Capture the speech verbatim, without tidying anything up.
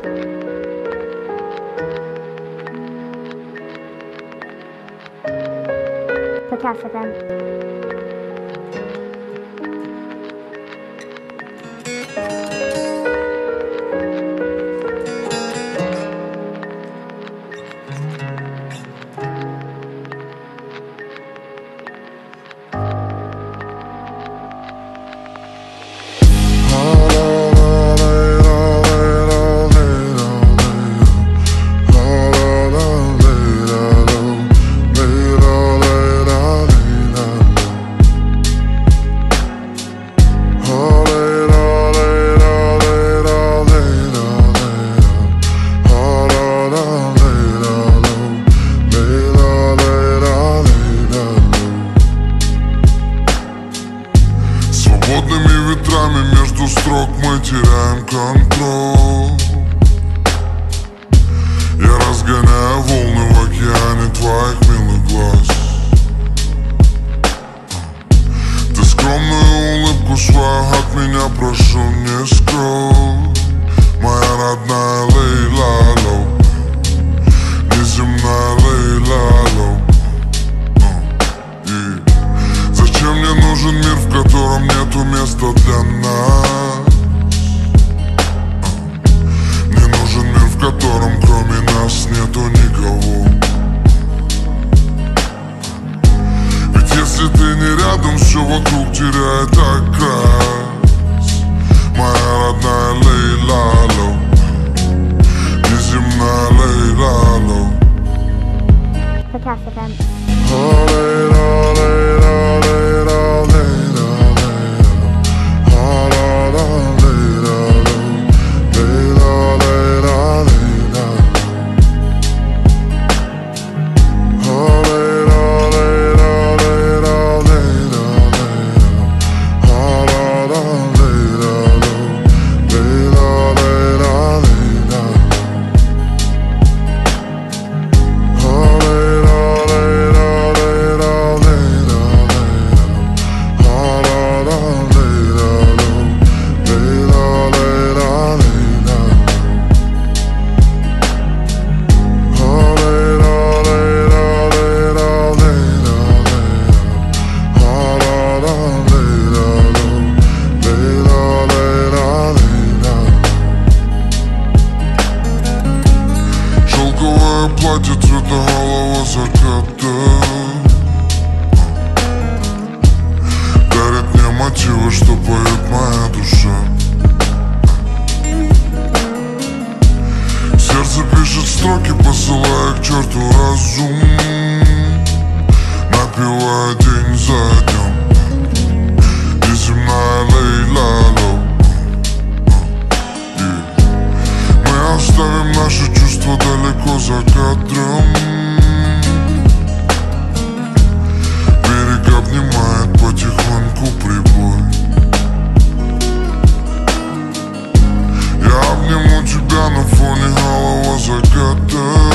Potassium. Свободными ветрами между строк мы теряем контроль. Я разгоняю волны в океане твоих милых глаз. Ты скромную улыбку свою от меня прошу не скрой. Моя родная Лейла Лоу, неземная Лейла Лоу. Зачем мне нужен мир, в котором нету места для нас? Мне нужен мир, в котором кроме нас нету никого. Ведь если ты не рядом, все вокруг теряет окрас. Моя родная Лейла Лоу, неземная Лейла Лоу. Potassium. Oh, Leyla, Leyla, Leyla, Leyla, Leyla. Oh, Leyla, Leyla, Leyla, Leyla, Leyla. Oh, Leyla, Leyla, Leyla, Leyla, Leyla. Oh, Leyla, Leyla, Leyla, Leyla, Leyla. Oh, Leyla, платье цвета голого заката дарит мне мотивы, что поет моя душа. Сердце пишет строки, посылая к черту разум, напевая день за днем. Неземная Лейла Лоу. Мы оставим наши чувства далеко за кадром. Берег обнимает потихоньку прибой. Я обниму тебя на фоне голого заката.